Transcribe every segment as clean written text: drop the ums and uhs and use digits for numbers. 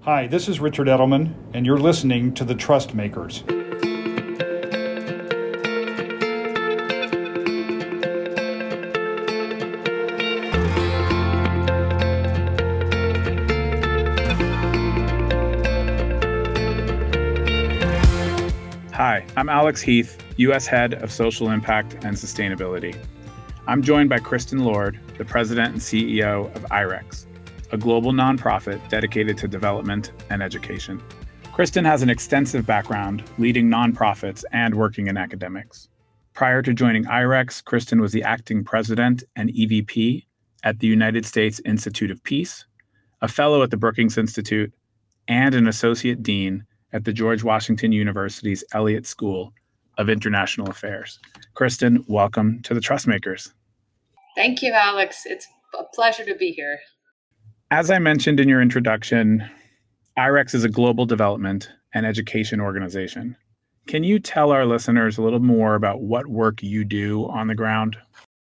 Hi, this is Richard Edelman, and you're listening to The Trust Makers. Hi, I'm Alex Heath, U.S. Head of Social Impact and Sustainability. I'm joined by Kristen Lord, the President and CEO of IREX, a global nonprofit dedicated to development and education. Kristen has an extensive background leading nonprofits and working in academics. Prior to joining IREX, Kristen was the acting president and EVP at the United States Institute of Peace, a fellow at the Brookings Institute, and an associate dean at the George Washington University's Elliott School of International Affairs. Kristen, welcome to the Trust Makers. Thank you, Alex. It's a pleasure to be here. As I mentioned in your introduction, IREX is a global development and education organization. Can you tell our listeners a little more about what work you do on the ground?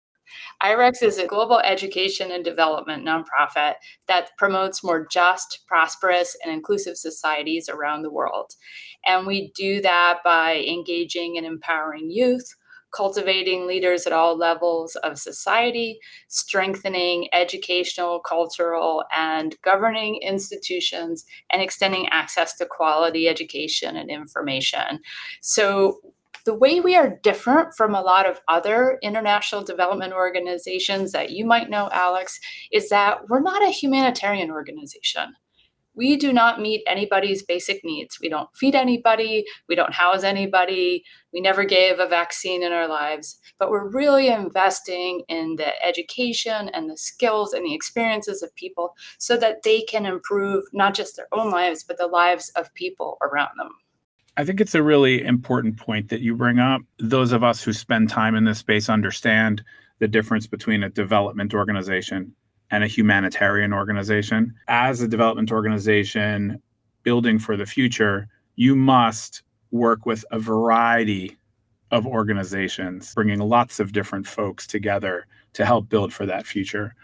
IREX is a global education and development nonprofit that promotes more just, prosperous, and inclusive societies around the world. And we do that by engaging and empowering youth, cultivating leaders at all levels of society, strengthening educational, cultural, and governing institutions, and extending access to quality education and information. So the way we are different from a lot of other international development organizations that you might know, Alex, is that we're not a humanitarian organization. We do not meet anybody's basic needs. We don't feed anybody. We don't house anybody. We never gave a vaccine in our lives. But we're really investing in the education and the skills and the experiences of people so that they can improve not just their own lives, but the lives of people around them. I think it's a really important point that you bring up. Those of us who spend time in this space understand the difference between a development organization and a humanitarian organization. As a development organization building for the future, you must work with a variety of organizations, bringing lots of different folks together to help build for that future.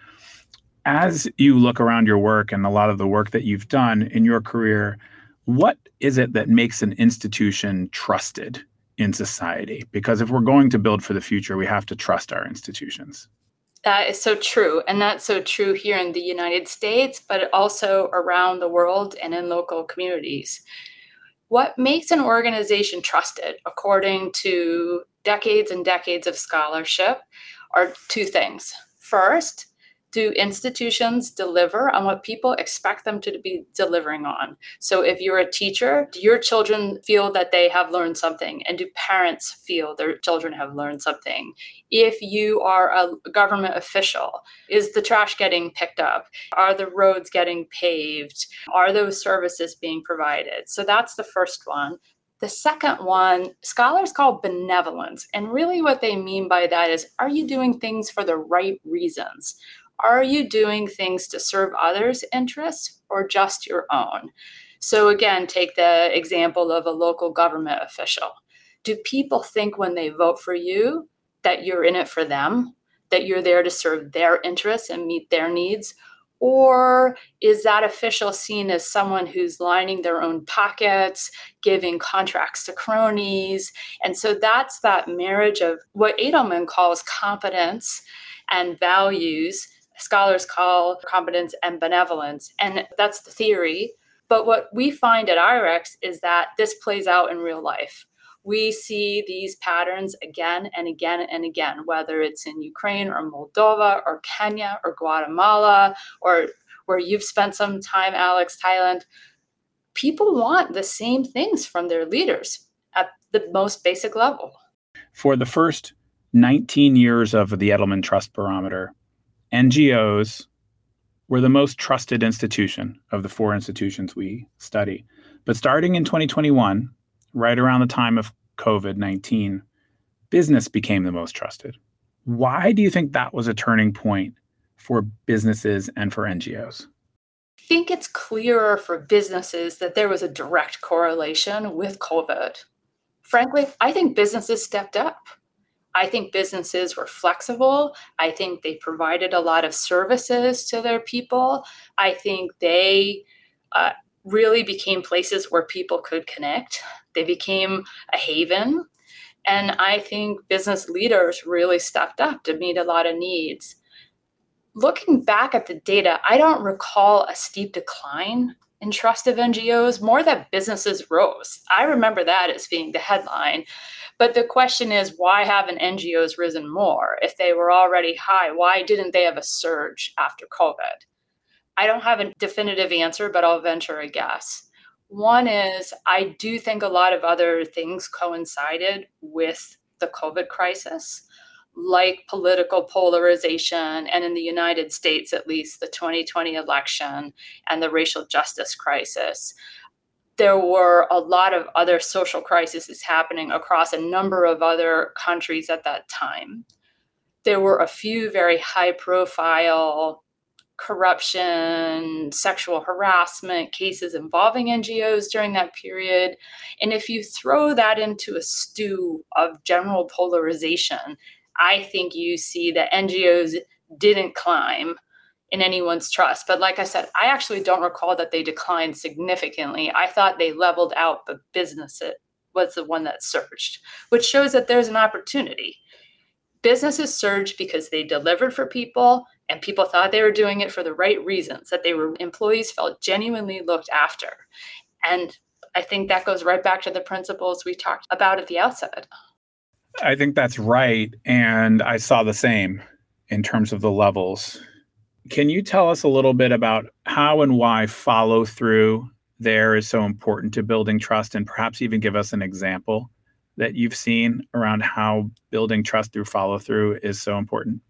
As you look around your work and a lot of the work that you've done in your career, what is it that makes an institution trusted in society? Because if we're going to build for the future, we have to trust our institutions. That is so true. And that's so true here in the United States, but also around the world and in local communities. What makes an organization trusted, according to decades and decades of scholarship, are two things. First, do institutions deliver on what people expect them to be delivering on? So if you're a teacher, do your children feel that they have learned something? And do parents feel their children have learned something? If you are a government official, is the trash getting picked up? Are the roads getting paved? Are those services being provided? So that's the first one. The second one, scholars call benevolence. And really what they mean by that is, are you doing things for the right reasons? Are you doing things to serve others' interests or just your own? So again, take the example of a local government official. Do people think when they vote for you that you're in it for them, that you're there to serve their interests and meet their needs? Or is that official seen as someone who's lining their own pockets, giving contracts to cronies? And so that's that marriage of what Edelman calls competence and values. Scholars call competence and benevolence. And that's the theory. But what we find at IREX is that this plays out in real life. We see these patterns again and again and again, whether it's in Ukraine or Moldova or Kenya or Guatemala, or where you've spent some time, Alex, Thailand. People want the same things from their leaders at the most basic level. For the first 19 years of the Edelman Trust Barometer, NGOs were the most trusted institution of the four institutions we study. But starting in 2021, right around the time of COVID-19, business became the most trusted. Why do you think that was a turning point for businesses and for NGOs? I think it's clearer for businesses that there was a direct correlation with COVID. Frankly, I think businesses stepped up. I think businesses were flexible. I think they provided a lot of services to their people. I think they really became places where people could connect. They became a haven. And I think business leaders really stepped up to meet a lot of needs. Looking back at the data, I don't recall a steep decline in trust of NGOs, more that businesses rose. I remember that as being the headline. But the question is, why haven't NGOs risen more? If they were already high, why didn't they have a surge after COVID? I don't have a definitive answer, but I'll venture a guess. One is, I do think a lot of other things coincided with the COVID crisis, like political polarization, and in the United States, at least, the 2020 election and the racial justice crisis. There were a lot of other social crises happening across a number of other countries at that time. There were a few very high-profile corruption, sexual harassment cases involving NGOs during that period. And if you throw that into a stew of general polarization, I think you see that NGOs didn't climb in anyone's trust. But like I said, I actually don't recall that they declined significantly. I thought they leveled out, but business was the one that surged, which shows that there's an opportunity. Businesses surged because they delivered for people and people thought they were doing it for the right reasons, that employees felt genuinely looked after. And I think that goes right back to the principles we talked about at the outset. I think that's right. And I saw the same in terms of the levels. Can you tell us a little bit about how and why follow through there is so important to building trust, and perhaps even give us an example that you've seen around how building trust through follow through is so important?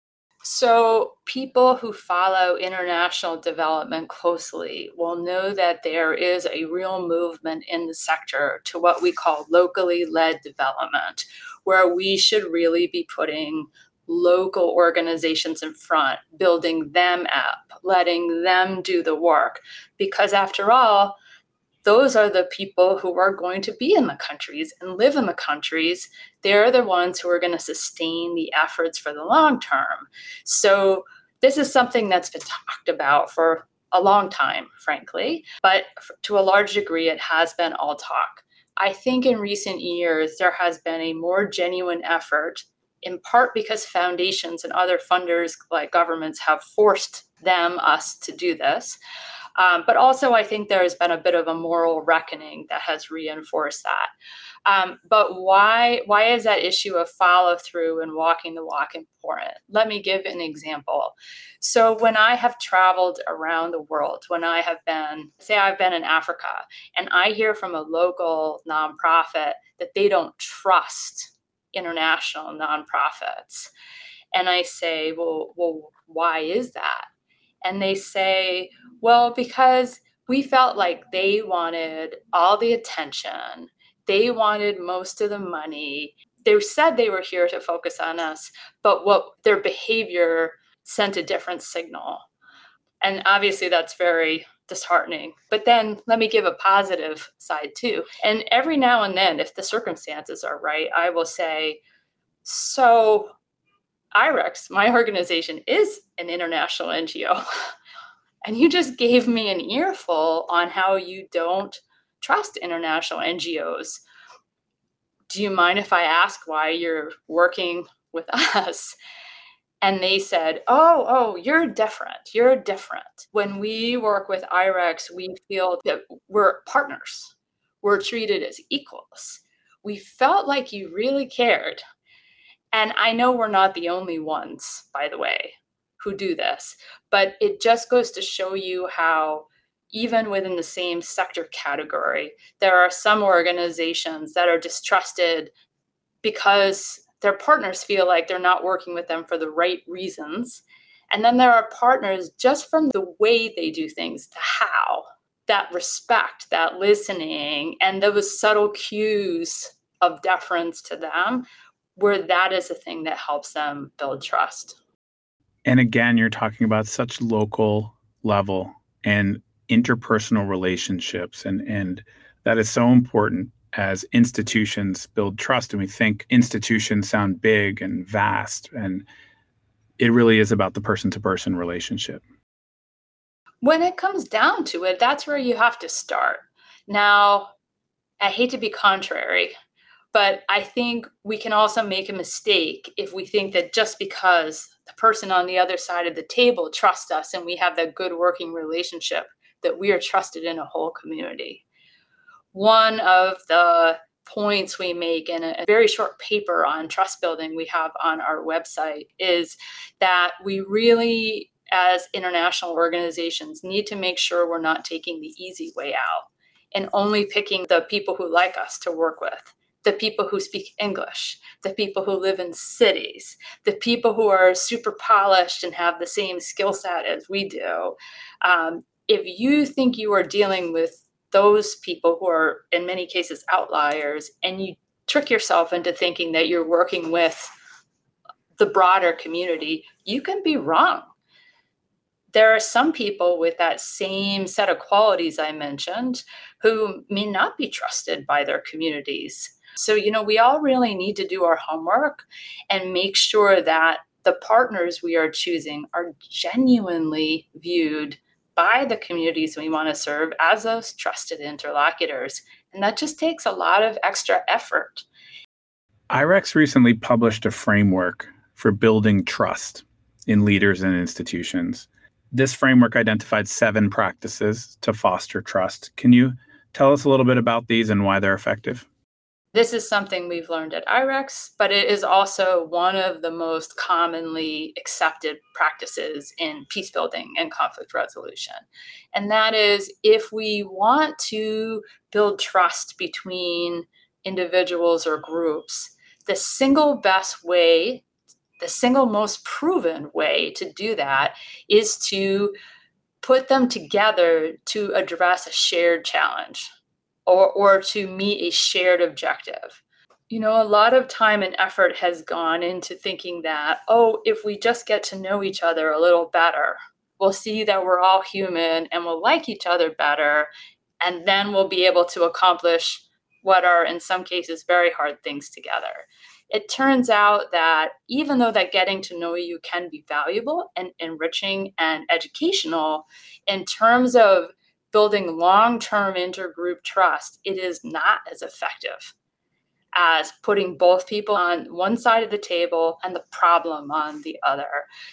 So people who follow international development closely will know that there is a real movement in the sector to what we call locally led development, where we should really be putting local organizations in front, building them up, letting them do the work. Because after all, those are the people who are going to be in the countries and live in the countries. They're the ones who are going to sustain the efforts for the long term. So this is something that's been talked about for a long time, frankly, but to a large degree, it has been all talk. I think in recent years, there has been a more genuine effort, in part because foundations and other funders like governments have forced us to do this. But also, I think there has been a bit of a moral reckoning that has reinforced that. But why is that issue of follow through and walking the walk important? Let me give an example. So when I have traveled around the world, when I have been, say I've been in Africa, and I hear from a local nonprofit that they don't trust international nonprofits, and I say, well, why is that? And they say, well, because we felt like they wanted all the attention. They wanted most of the money. They said they were here to focus on us, but what their behavior sent a different signal. And obviously that's very disheartening. But then let me give a positive side too. And every now and then, if the circumstances are right, I will say, so IREX, my organization, is an international NGO. And you just gave me an earful on how you don't trust international NGOs. Do you mind if I ask why you're working with us? And they said, oh, you're different. You're different. When we work with IREX, we feel that we're partners. We're treated as equals. We felt like you really cared. And I know we're not the only ones, by the way, who do this, but it just goes to show you how even within the same sector category, there are some organizations that are distrusted because their partners feel like they're not working with them for the right reasons. And then there are partners just from the way they do things, the how, that respect, that listening, and those subtle cues of deference to them, where that is the thing that helps them build trust. And again, you're talking about such local level and interpersonal relationships. And that is so important as institutions build trust. And we think institutions sound big and vast, and it really is about the person-to-person relationship. When it comes down to it, that's where you have to start. Now, I hate to be contrary, but I think we can also make a mistake if we think that just because the person on the other side of the table trusts us and we have that good working relationship, that we are trusted in a whole community. One of the points we make in a very short paper on trust building we have on our website is that we really, as international organizations, need to make sure we're not taking the easy way out and only picking the people who like us to work with, the people who speak English, the people who live in cities, the people who are super polished and have the same skill set as we do. If you think you are dealing with those people who are in many cases outliers, and you trick yourself into thinking that you're working with the broader community, you can be wrong. There are some people with that same set of qualities I mentioned who may not be trusted by their communities. So, we all really need to do our homework and make sure that the partners we are choosing are genuinely viewed by the communities we want to serve as those trusted interlocutors. And that just takes a lot of extra effort. IREX recently published a framework for building trust in leaders and institutions. This framework identified 7 practices to foster trust. Can you tell us a little bit about these and why they're effective? This is something we've learned at IREX, but it is also one of the most commonly accepted practices in peace building and conflict resolution. And that is, if we want to build trust between individuals or groups, the single best way, the single most proven way to do that is to put them together to address a shared challenge, or to meet a shared objective. A lot of time and effort has gone into thinking that, if we just get to know each other a little better, we'll see that we're all human and we'll like each other better, and then we'll be able to accomplish what are, in some cases, very hard things together. It turns out that even though that getting to know you can be valuable and enriching and educational, in terms of building long-term intergroup trust, it is not as effective as putting both people on one side of the table and the problem on the other.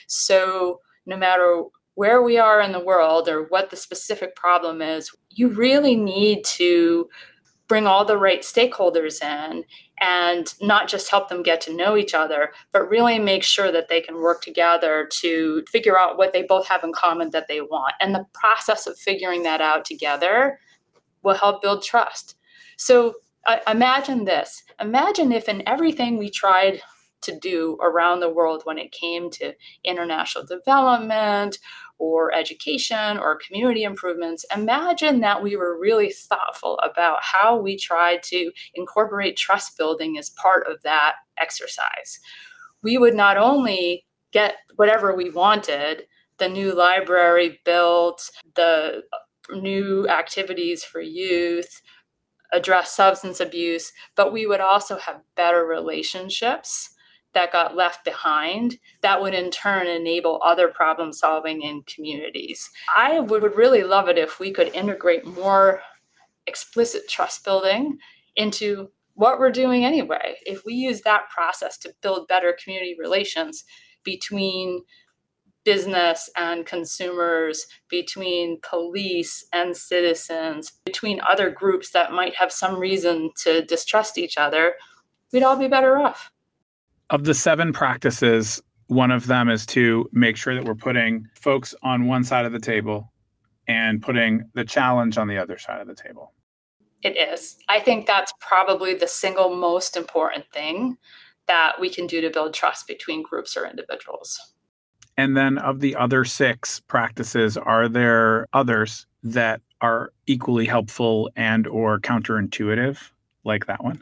So no matter where we are in the world or what the specific problem is, you really need to bring all the right stakeholders in and not just help them get to know each other, but really make sure that they can work together to figure out what they both have in common that they want. And the process of figuring that out together will help build trust. So imagine this. Imagine if in everything we tried to do around the world when it came to international development or education or community improvements, imagine that we were really thoughtful about how we tried to incorporate trust building as part of that exercise. We would not only get whatever we wanted, the new library built, the new activities for youth, address substance abuse, but we would also have better relationships that got left behind that would in turn enable other problem solving in communities. I would really love it if we could integrate more explicit trust building into what we're doing anyway. If we use that process to build better community relations between business and consumers, between police and citizens, between other groups that might have some reason to distrust each other, we'd all be better off. Of the 7 practices, one of them is to make sure that we're putting folks on one side of the table and putting the challenge on the other side of the table. It is. I think that's probably the single most important thing that we can do to build trust between groups or individuals. And then of the other 6 practices, are there others that are equally helpful and or counterintuitive like that one?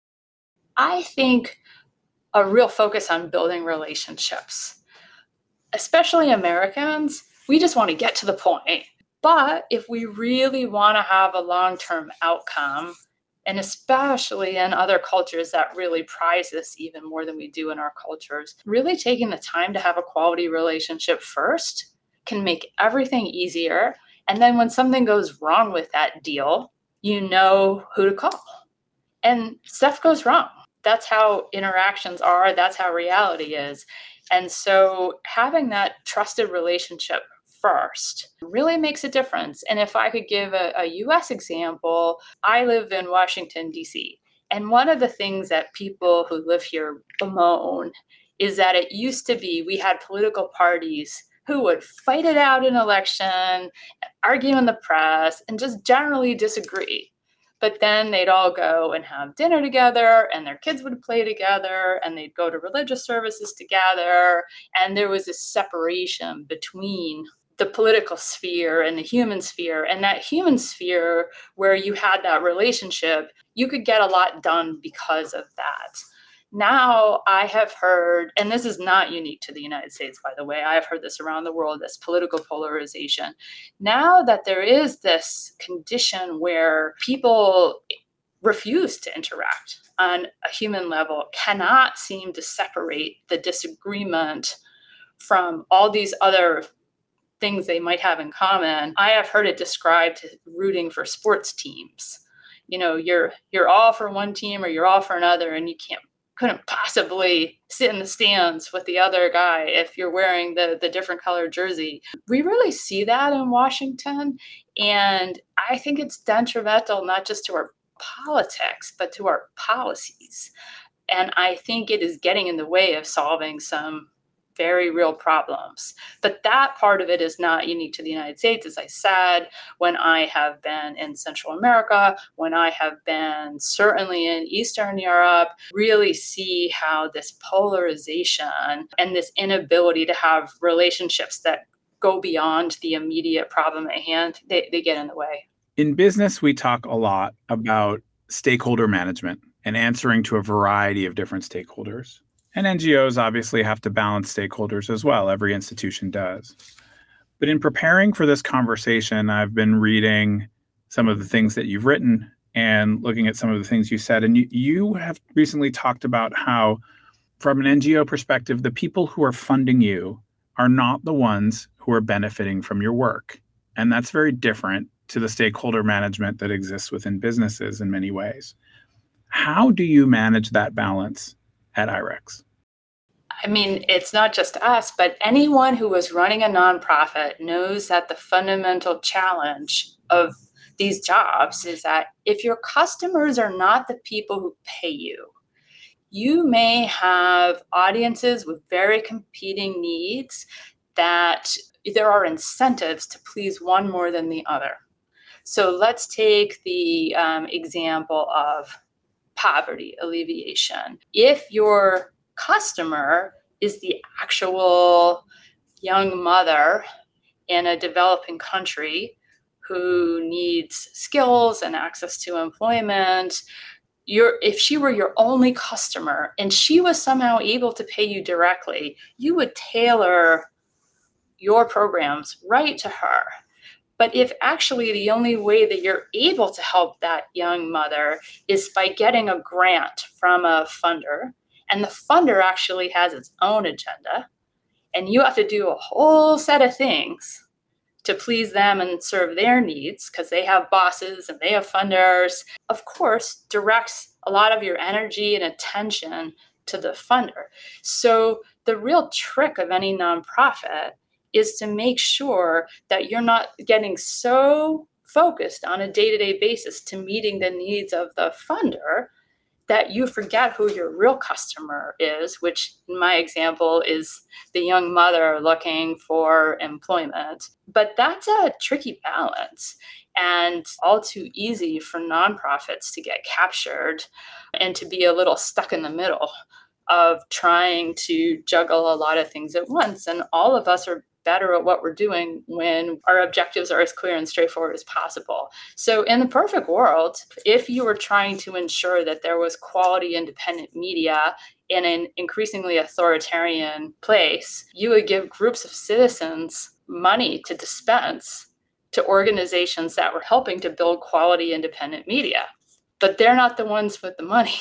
I think a real focus on building relationships. Especially Americans, we just want to get to the point. But if we really want to have a long-term outcome, and especially in other cultures that really prize this even more than we do in our cultures, really taking the time to have a quality relationship first can make everything easier. And then when something goes wrong with that deal, you know who to call. And stuff goes wrong. That's how interactions are. That's how reality is. And so having that trusted relationship first really makes a difference. And if I could give a US example, I live in Washington, D.C. And one of the things that people who live here bemoan is that it used to be we had political parties who would fight it out in election, argue in the press, and just generally disagree. But then they'd all go and have dinner together, and their kids would play together, and they'd go to religious services together. And there was this separation between the political sphere and the human sphere. And that human sphere where you had that relationship, you could get a lot done because of that. Now I have heard, and this is not unique to the United States, by the way, I've heard this around the world, this political polarization. Now that there is this condition where people refuse to interact on a human level, cannot seem to separate the disagreement from all these other things they might have in common. I have heard it described as rooting for sports teams. You know, you're all for one team or you're all for another, and you couldn't possibly sit in the stands with the other guy if you're wearing the different colored jersey. We really see that in Washington. And I think it's detrimental not just to our politics, but to our policies. And I think it is getting in the way of solving some very real problems. But that part of it is not unique to the United States. As I said, when I have been in Central America, when I have been certainly in Eastern Europe, really see how this polarization and this inability to have relationships that go beyond the immediate problem at hand, they get in the way. In business, we talk a lot about stakeholder management and answering to a variety of different stakeholders. And NGOs obviously have to balance stakeholders as well. Every institution does. But in preparing for this conversation, I've been reading some of the things that you've written and looking at some of the things you said. And you have recently talked about how, from an NGO perspective, the people who are funding you are not the ones who are benefiting from your work. And that's very different to the stakeholder management that exists within businesses in many ways. How do you manage that balance at IREX? I mean, it's not just us, but anyone who is running a nonprofit knows that the fundamental challenge of these jobs is that if your customers are not the people who pay you, you may have audiences with very competing needs that there are incentives to please one more than the other. So let's take the example of poverty alleviation. If your customer is the actual young mother in a developing country who needs skills and access to employment, if she were your only customer and she was somehow able to pay you directly, you would tailor your programs right to her. But if actually the only way that you're able to help that young mother is by getting a grant from a funder, and the funder actually has its own agenda, and you have to do a whole set of things to please them and serve their needs because they have bosses and they have funders, of course, directs a lot of your energy and attention to the funder. So the real trick of any nonprofit is to make sure that you're not getting so focused on a day-to-day basis to meeting the needs of the funder that you forget who your real customer is, which in my example is the young mother looking for employment. But that's a tricky balance and all too easy for nonprofits to get captured and to be a little stuck in the middle of trying to juggle a lot of things at once. And all of us are better at what we're doing when our objectives are as clear and straightforward as possible. So in the perfect world, if you were trying to ensure that there was quality independent media in an increasingly authoritarian place, you would give groups of citizens money to dispense to organizations that were helping to build quality independent media. But they're not the ones with the money.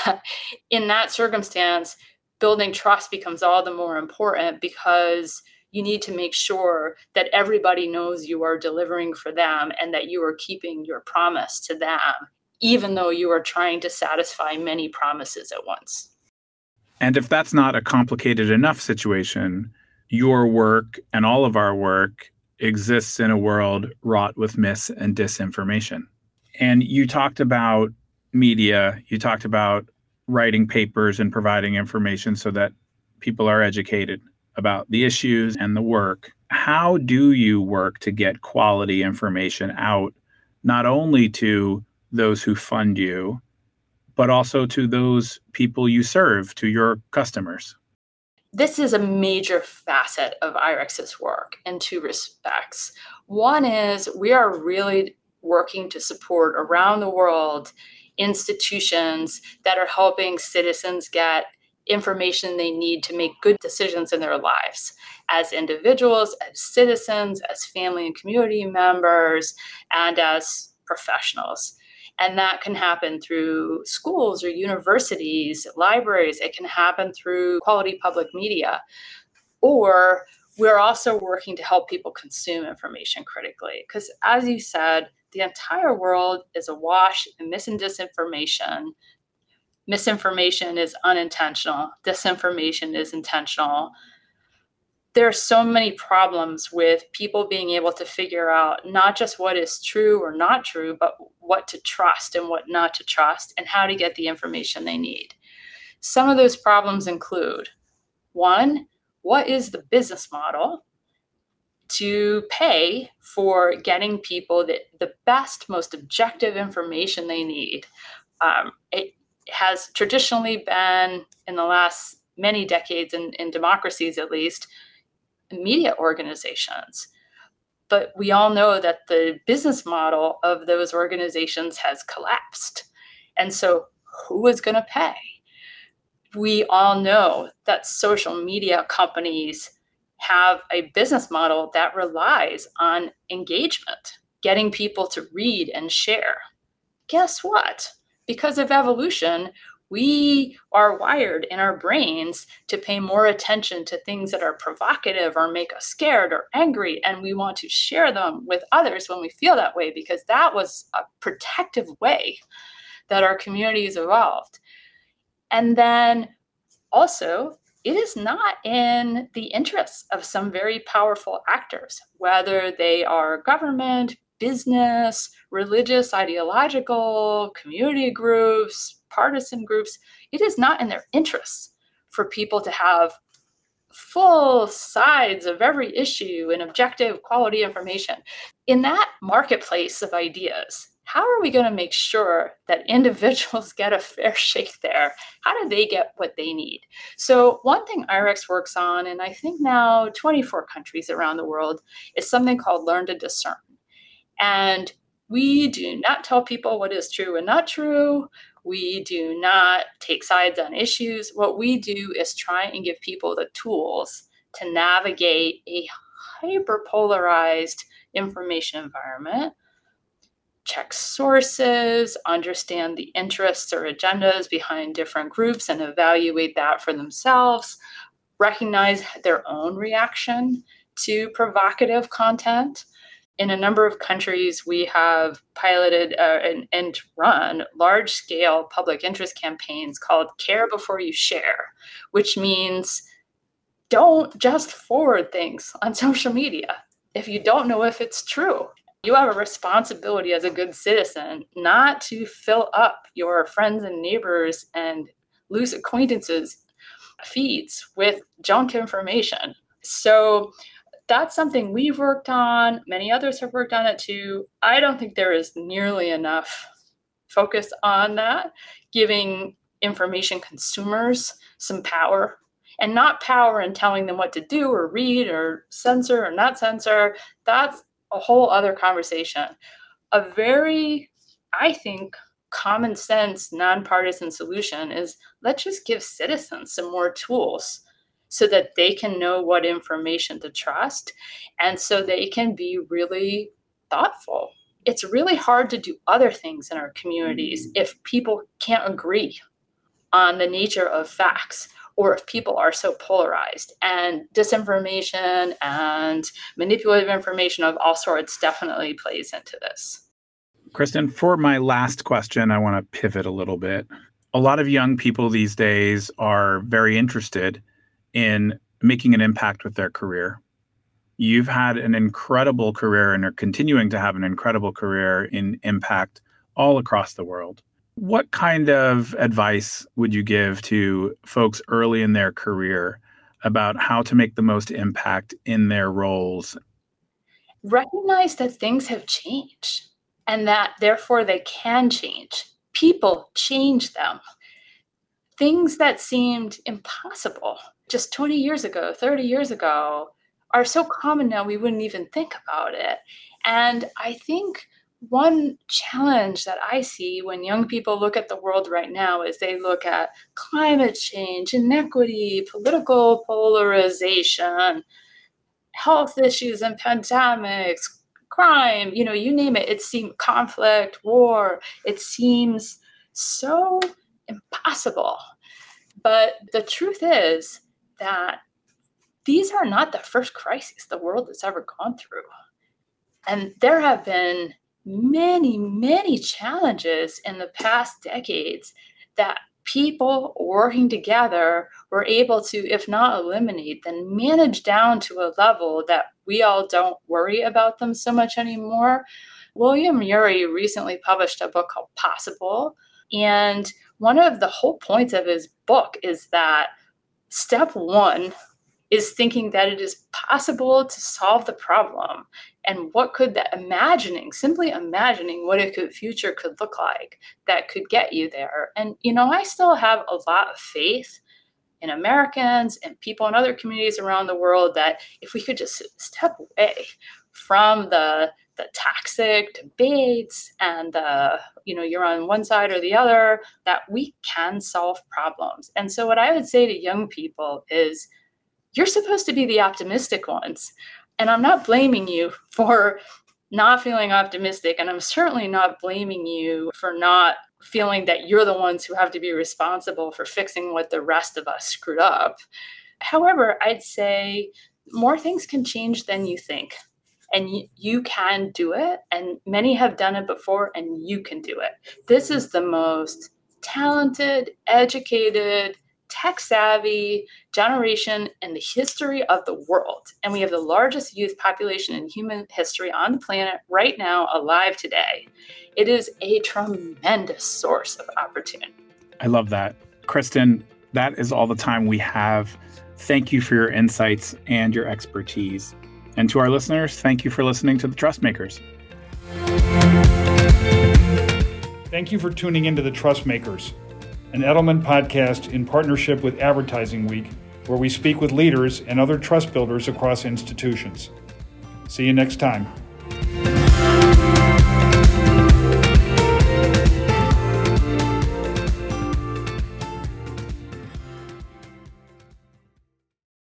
In that circumstance, building trust becomes all the more important because you need to make sure that everybody knows you are delivering for them and that you are keeping your promise to them, even though you are trying to satisfy many promises at once. And if that's not a complicated enough situation, your work and all of our work exists in a world wrought with mis and disinformation. And you talked about media, you talked about writing papers and providing information so that people are educated about the issues and the work. How do you work to get quality information out, not only to those who fund you, but also to those people you serve, to your customers? This is a major facet of IREX's work in two respects. One is we are really working to support around the world institutions that are helping citizens get information they need to make good decisions in their lives as individuals, as citizens, as family and community members, and as professionals. And that can happen through schools or universities, libraries. It can happen through quality public media. Or we're also working to help people consume information critically. Because as you said, the entire world is awash in mis and disinformation. Misinformation is unintentional. Disinformation is intentional. There are so many problems with people being able to figure out not just what is true or not true, but what to trust and what not to trust and how to get the information they need. Some of those problems include, one, what is the business model to pay for getting people the best, most objective information they need? It has traditionally been, in the last many decades, in democracies at least, media organizations. But we all know that the business model of those organizations has collapsed. And so who is going to pay? We all know that social media companies have a business model that relies on engagement, getting people to read and share. Guess what? Because of evolution, we are wired in our brains to pay more attention to things that are provocative or make us scared or angry, and we want to share them with others when we feel that way, because that was a protective way that our communities evolved. And then also, it is not in the interests of some very powerful actors, whether they are government, business, religious, ideological, community groups, partisan groups. It is not in their interests for people to have full sides of every issue and objective quality information. In that marketplace of ideas, how are we going to make sure that individuals get a fair shake there? How do they get what they need? So one thing IREX works on, and I think now 24 countries around the world, is something called Learn to Discern. And we do not tell people what is true and not true. We do not take sides on issues. What we do is try and give people the tools to navigate a hyper-polarized information environment, check sources, understand the interests or agendas behind different groups and evaluate that for themselves, recognize their own reaction to provocative content. In a number of countries, we have piloted and run large-scale public interest campaigns called Care Before You Share, which means don't just forward things on social media if you don't know if it's true. You have a responsibility as a good citizen not to fill up your friends and neighbors and loose acquaintances' feeds with junk information. So that's something we've worked on. Many others have worked on it too. I don't think there is nearly enough focus on that, giving information consumers some power, and not power in telling them what to do or read or censor or not censor. That's a whole other conversation. A very, I think, common sense, nonpartisan solution is let's just give citizens some more tools so that they can know what information to trust and so they can be really thoughtful. It's really hard to do other things in our communities if people can't agree on the nature of facts or if people are so polarized. And disinformation and manipulative information of all sorts definitely plays into this. Kristen, for my last question, I want to pivot a little bit. A lot of young people these days are very interested in making an impact with their career. You've had an incredible career and are continuing to have an incredible career in impact all across the world. What kind of advice would you give to folks early in their career about how to make the most impact in their roles? Recognize that things have changed and that therefore they can change. People change them. Things that seemed impossible just 20 years ago, 30 years ago, are so common now we wouldn't even think about it. And I think one challenge that I see when young people look at the world right now is they look at climate change, inequity, political polarization, health issues and pandemics, crime, you name it. It seems conflict, war. It seems so impossible. But the truth is that these are not the first crises the world has ever gone through. And there have been many, many challenges in the past decades that people working together were able to, if not eliminate, then manage down to a level that we all don't worry about them so much anymore. William Ury recently published a book called Possible. And one of the whole points of his book is that step one is thinking that it is possible to solve the problem. And what could that simply imagining what a future could look like that could get you there. And, I still have a lot of faith in Americans and people in other communities around the world that if we could just step away from the toxic debates and you're on one side or the other, that we can solve problems. And so what I would say to young people is, you're supposed to be the optimistic ones. And I'm not blaming you for not feeling optimistic. And I'm certainly not blaming you for not feeling that you're the ones who have to be responsible for fixing what the rest of us screwed up. However, I'd say more things can change than you think. And you can do it. And many have done it before, and you can do it. This is the most talented, educated, tech-savvy generation in the history of the world. And we have the largest youth population in human history on the planet right now, alive today. It is a tremendous source of opportunity. I love that. Kristen, that is all the time we have. Thank you for your insights and your expertise. And to our listeners, thank you for listening to The Trustmakers. Thank you for tuning into The Trustmakers, an Edelman podcast in partnership with Advertising Week, where we speak with leaders and other trust builders across institutions. See you next time.